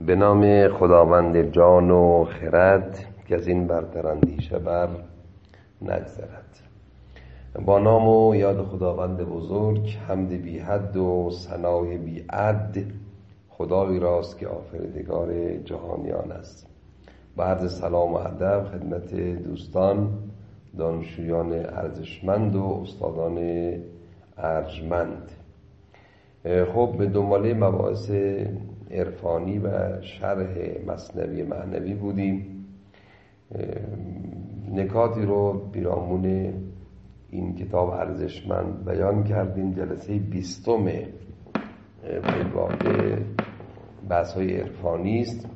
به نام خداوند جان و خرد که از این برتر اندیشه بر نگذرد. با نام و یاد خداوند بزرگ، حمد بی حد و ثنای بی عد خدایی راست که آفریدگار جهانیان است. با عرض سلام و ادب خدمت دوستان دانشجویان ارزشمند و استادان ارجمند. خب به دنباله مباحث عرفانی و شرح مثنوی معنوی بودیم. نکاتی رو پیرامون این کتاب ارزشمند بیان کردیم. جلسه 20 واقع بحث‌های عرفانی است.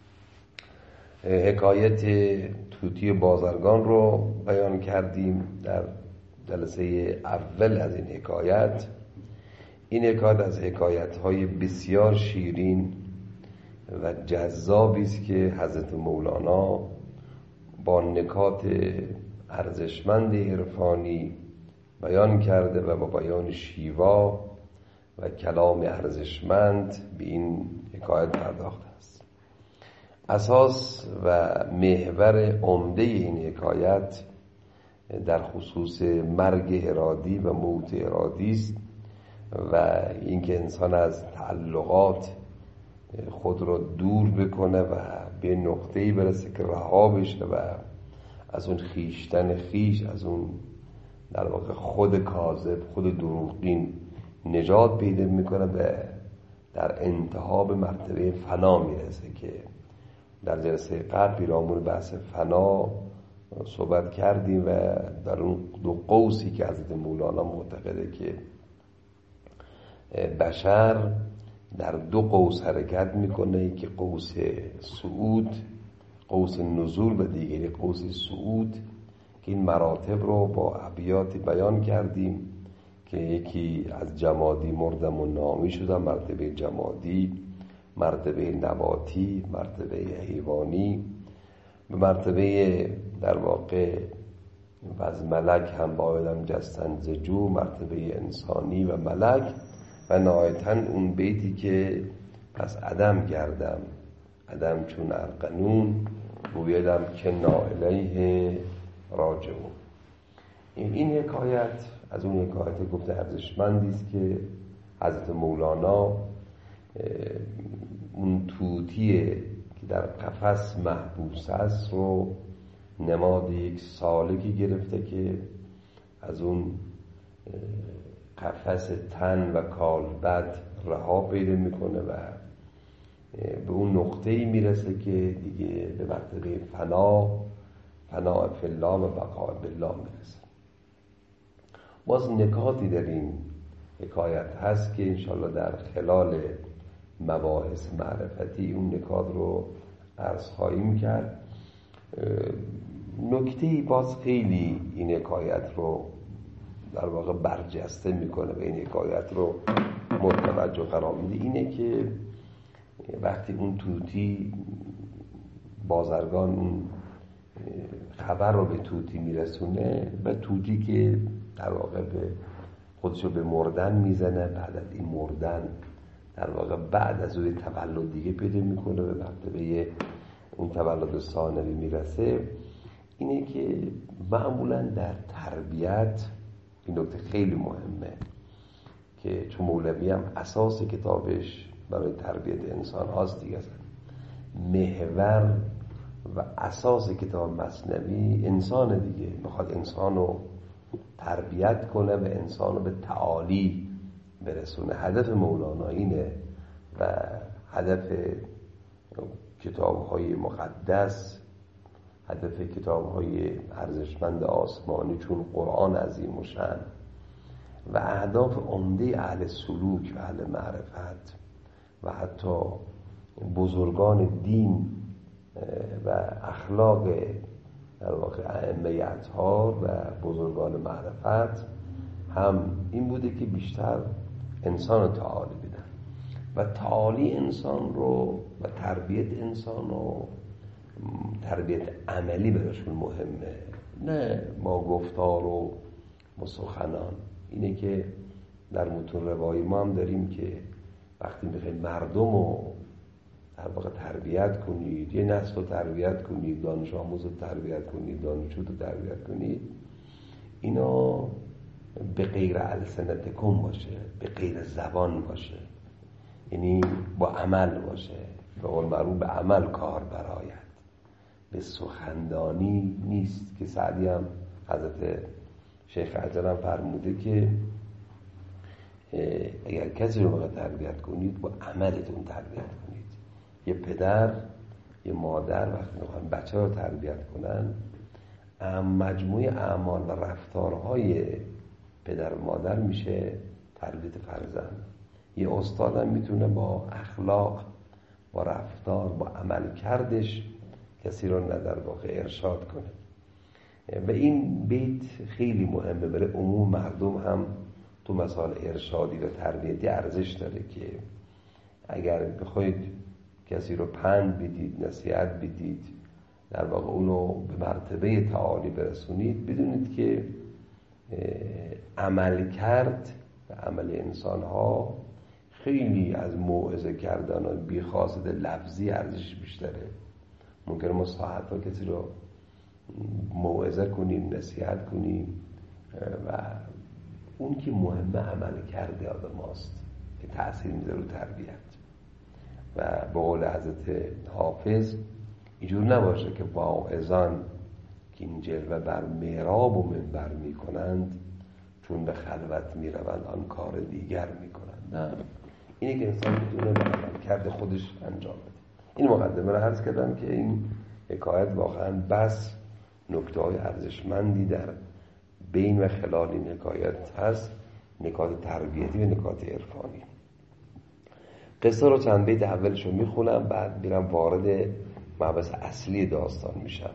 حکایت طوطی بازرگان رو بیان کردیم در جلسه اول از این حکایت. این حکایت از حکایت‌های بسیار شیرین و جذابی است که حضرت مولانا با نکات ارزشمند عرفانی بیان کرده و با بیان شیوا و کلام ارزشمند به این حکایت پرداخته است. اساس و محور عمده این حکایت در خصوص مرگ ارادی و موت ارادی است و اینکه انسان از تعلقات خود را دور بکنه و به نقطه‌ای برسه که رها بشه و از اون خیشتن خیش، از اون در واقع خود کاذب، خود دروغین نجات پیدا میکنه و در انتها به مرتبه فنا میرسه که در جلسه قبل پیرامون بحث فنا صحبت کردیم و در اون دو قوسی که حضرت مولانا معتقده که بشر در دو قوس حرکت میکنه که قوس صعود، قوس نزول و دیگری قوس صعود، که این مراتب رو با ابیات بیان کردیم که یکی از جمادی مردم و نامی شدم، مرتبه جمادی، مرتبه نباتی، مرتبه حیوانی، به مرتبه در واقع و از ملک هم بایدم جستن ز جو، مرتبه انسانی و ملک، و نهایتاً اون بیتی که پس عدم گردم عدم چون ارقنون گویدم که الیه راجعون. این حکایت از اون حکایت گفته ارزشمندی است که حضرت مولانا اون طوطی که در قفس محبوس است رو نماد یک سالکی گرفته که از اون قفس تن و کالبد رها پیدا میکنه و به اون نقطه‌ای میرسه که دیگه به مرتبه فنا فی الله و بقاء بالله میرسه. باز نکاتی در این حکایت هست که انشاءالله در خلال مباحث معرفتی اون نکات رو عرض خواهیم کرد. نکته‌ای باز خیلی این حکایت رو در واقع برجسته میکنه و این حکایت رو متوجه قرار میده، اینه که وقتی اون طوطی بازرگان اون خبر رو به طوطی میرسونه و طوطی که در واقع به خودشو به مردن میزنه، بعد از این مردن در واقع بعد از اون تولد دیگه پیدا میکنه به مرتبه اون تولد ثانوی میرسه، اینه که معمولا در تربیت این نکته خیلی مهمه که چون مولوی هم اساس کتابش برای تربیت انسان هاست دیگه، محور و اساس کتاب مثنوی انسان دیگه، میخواد انسان رو تربیت کنه و انسان رو به تعالی برسونه. هدف مولانا اینه و هدف کتاب‌های مقدس، هدف کتاب‌های ارزشمند آسمانی چون قرآن عظیم و شأن و اهداف عمده اهل سلوک و اهل معرفت و حتی بزرگان دین و اخلاق در واقع ائمه اطهار و بزرگان معرفت هم این بوده که بیشتر انسان تعالی بدن و تعالی انسان رو و تربیت انسان رو تربیت عملی براشون مهمه، نه ما گفتار و سخنان. اینه که در متون روایی ما هم داریم که وقتی میخوایم مردم رو در واقع تربیت کنید، یه نسل رو تربیت کنید، دانش آموز رو تربیت کنید، دانشجو رو تربیت کنید، اینا به غیر السنتکم باشه، به غیر زبان باشه، یعنی با عمل باشه، به قول معروف به عمل کار برآید، به سخندانی نیست. که سعدی هم حضرت شیخ اجل هم فرموده که اگر کسی رو بخواید تربیت کنید با عملتون تربیت کنید. یه پدر یه مادر وقتی میخوان بچه رو تربیت کنن، مجموعه اعمال و رفتارهای پدر و مادر میشه تربیت فرزند. یه استاد هم میتونه با اخلاق، با رفتار، با عمل کردش کسی رو در واقع ارشاد کنه. و این بیت خیلی مهمه برای عموم مردم هم تو مسائل ارشادی و تربیتی ارزش داره که اگر بخواید کسی رو پند بدید، نصیحت بدید، در واقع اونو به مرتبه تعالی برسونید، بدونید که عمل کرد و عمل انسان ها خیلی از موعظه کردن و بی‌خاصه لفظی ارزش بیشتره. ممکنه ما ساعت‌ها کسی رو موعظه کنیم، نصیحت کنیم و اون که مهمه عمل کرده آدم هاست که تأثیر میذاره رو تربیت. و به قول حضرت حافظ اینجور نباشه که واعظان که این جلوه بر محراب و منبر میکنند، چون به خلوت میروند آن کار دیگر میکنند. نه، اینه که انسان میتونه به عمل کرده خودش انجام بده. این مقدمه رو عرض کردم که این حکایت واقعا بس نکته‌های ارزشمندی در بین و خلال این حکایت هست، نکات تربیتی و نکات عرفانی. قصه رو چند بیت اولش رو میخونم، بعد میرم وارد مبحث اصلی داستان میشم.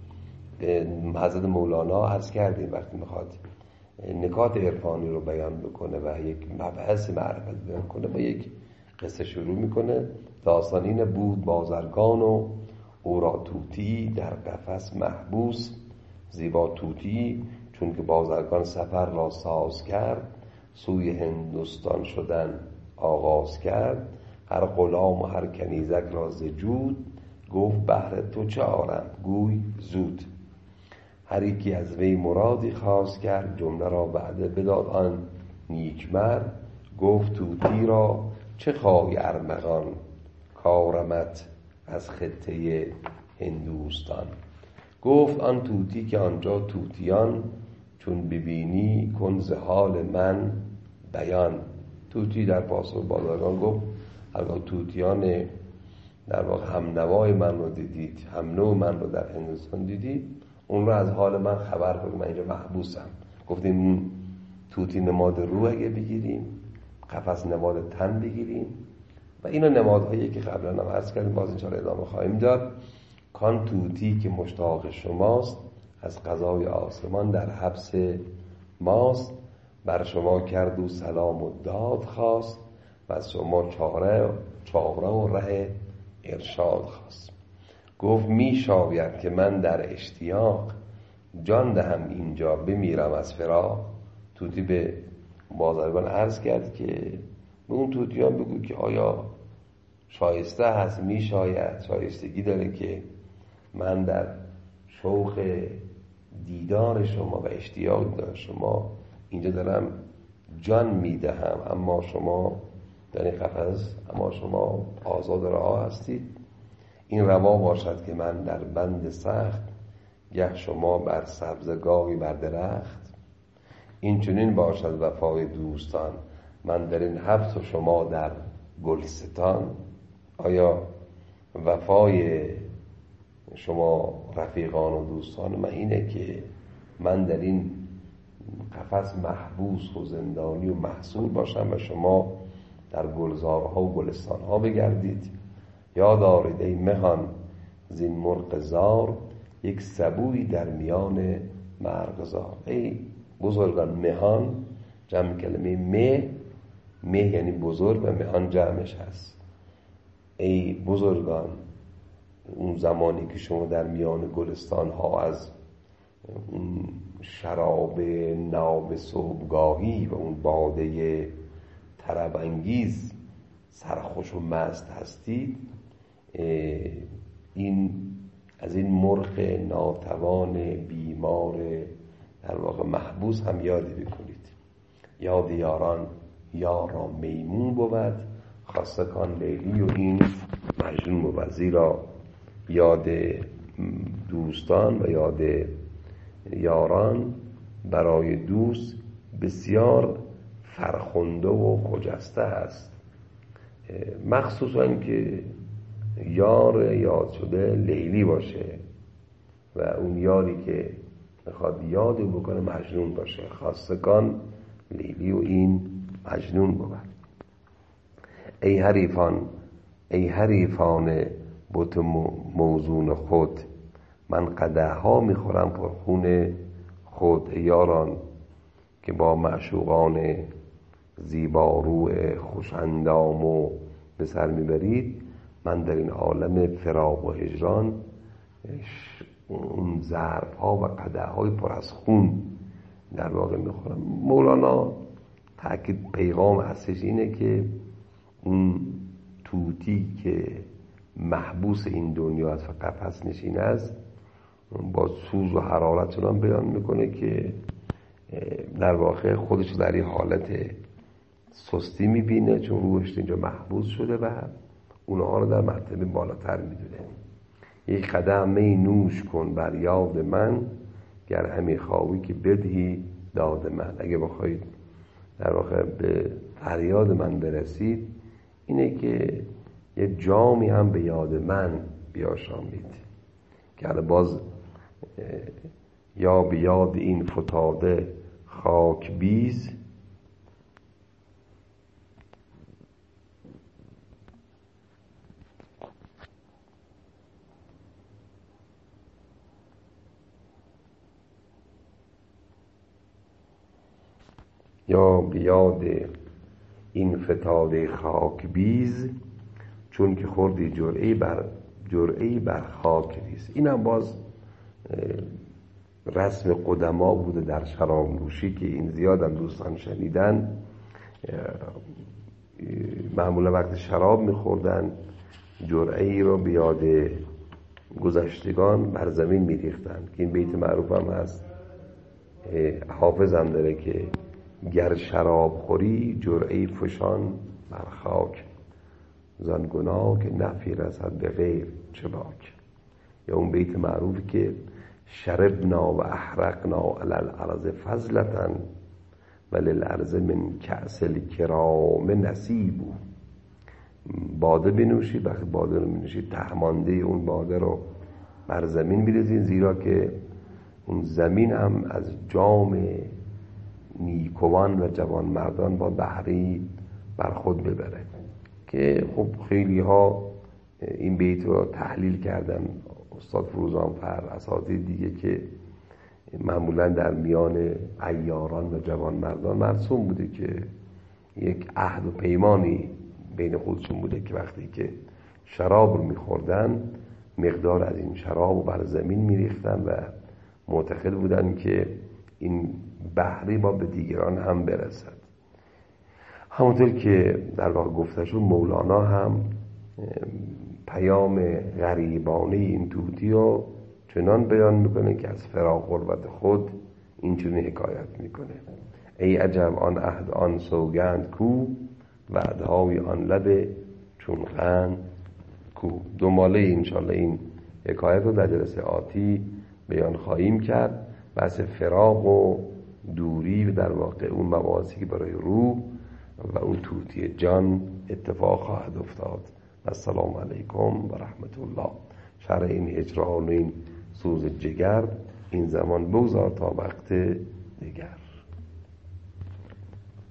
حضرت مولانا عرض کردیم وقتی میخواد نکات عرفانی رو بیان بکنه و یک مبحث معرفت بیان کنه، با یک قصه شروع میکنه. داستان اینه: بود بازرگان و او را طوطی در قفس محبوس. زیبا طوطی چون که بازرگان سفر را ساز کرد، سوی هندوستان شدن آغاز کرد. هر غلام و هر کنیزک را ز جود، گفت بهر تو چه آرم گوی زود. هر یکی از وی مرادی خواست کرد، جمله را وعده بداد آن نیکمرد. گفت طوطی را چه خواهی ارمغان، کارمت از خطه هندوستان. گفت آن طوطی که آنجا طوطیان، چون ببینی کن ز حال من بیان. طوطی در پاسخ بازرگان گفت اگر طوطیان در واقع هم نوای من رو دیدید، هم نوع من رو در هندوستان دیدید، اون رو از حال من خبر کنید، من اینجا محبوسم. گفتیم طوطی نماد روح اگه بگیریم، قفس نماد تن بگیریم، و اینا نمادهایی که قبلا هم عرض کردیم، باز انشاءالله ادامه خواهیم داد. کان طوطی که مشتاق شماست، از قضای آسمان در حبس ماست. بر شما کرد و سلام و داد خواست، و از شما چاره و ره ارشاد خواست. گفت می شاید که من در اشتیاق، جان دهم اینجا بمیرم از فراق. طوطی به بازرگان عرض کرد که به اون طوطیان بگو که آیا شایسته هست، می شاید شایستگی داره که من در شوق دیدار شما و اشتیاق دار شما اینجا دارم جان میدهم، اما شما در این قفس، اما شما آزاد رها هستید. این روا باشد که من در بند سخت، گه شما بر سبزگاهی بر درخت. این چنین باشد وفای دوستان، من در این حبس و شما در گلستان. آیا وفای شما رفیقان و دوستان من اینه که من در این قفس محبوس و زندانی و محصور باشم و شما در گلزارها و گلستانها بگردید؟ یاد آرید ای مهان زین مرغ زار، یک سبوی در میان مرغزار. ای بزرگان، مهان جمع کلمه مه یعنی بزرگ و مهان جمعش هست. ای بزرگان، اون زمانی که شما در میان گلستان ها از اون شراب ناب صبحگاهی و اون باده طرب انگیز سرخوش و مست هستید، این از این مرغ ناتوان بیمار در واقع محبوس هم یادی بکنید. یاد یاران یارا میمون بود، خاصه کان لیلی و این مجنون بود. زیرا یاد دوستان و یاد یاران برای دوست بسیار فرخنده و خجسته است، مخصوصا که یار یاد شده لیلی باشه و اون یاری که میخواد یاد بکنه مجنون باشه، خاصگان لیلی و این مجنون بود. ای حریفان بت موزون خود، من قدح‌ها میخورم پر خون خود. یاران که با معشوقان زیبارو خوشندام و به سر میبرید، من در این عالم فراق و هجران اون ظرف‌ها و قدح‌های پر از خون در واقع میخورم. مولانا تأکید پیغام اصلیش اینه که اون طوطی که محبوس این دنیا است و قفس نشین است، با سوز و حرارت چنان بیان میکنه که در واقع خودش در این حالت سستی میبینه، چون روحش اینجا محبوس شده و اونها رو در مرتبه بالاتر میدونه. یک قدم می نوش کن بر یاد من، گر همی خواهی که بدهی داد من. اگه بخواید در واقع به فریاد من برسید، اینه که یه جامی هم به یاد من بیاشامید، که باز یا به یاد این فتاده خاک بیز، یا به یاد این فتاده خاک بیز، چون که خوردی جرعه‌ای بر خاک ریز. این هم باز رسم قدما بوده در شراب نوشی که این زیادم دوستان شنیدن. معمولا وقت شراب میخوردن جرعه‌ای رو به یاد گذشتگان بر زمین میریختن، که این بیت معروف هم هست، حافظ هم داره که گر شراب خوری جرعه‌ای فشان بر خاک، زان گناه که نفی رسد به غیر چه باک. یا اون بیت معروف که شربنا و احرقنا علی الارض فضلة وللارض من کأس الکرام نصیب. باده بنوشی، وقتی باده رو بنوشی تهمانده اون باده رو بر زمین می‌ریزین، زیرا که اون زمین هم از جام نیکوان و جوان مردان با بحری بر خود ببره. که خب خیلی ها این بیت رو تحلیل کردن، استاد فروزانفر، اساتید دیگه، که معمولا در میان عیاران و جوان مردان مرسوم بوده که یک عهد و پیمانی بین خودشون بوده که وقتی که شراب رو میخوردن مقدار از این شراب رو بر زمین میریختن و معتقد بودن که این بحری با به دیگران هم برسد. همونطور که در واقع گفته شد، مولانا هم پیام غریبانه این طوطی رو چنان بیان میکنه که از فراق غربت خود این چنین حکایت میکنه: ای عجب آن عهد آن سوگند کو، وعدهای آن لب چون قند کو. دنباله انشالله این حکایت رو در جلسه آتی بیان خواهیم کرد. بحث فراق و دوری و در واقع اون مباحثی که برای روح و اون طوطی جان اتفاق خواهد افتاد. السلام علیکم و رحمت الله. شرح این هجران و این سوز جگر این زمان بگذار تا وقت دیگر.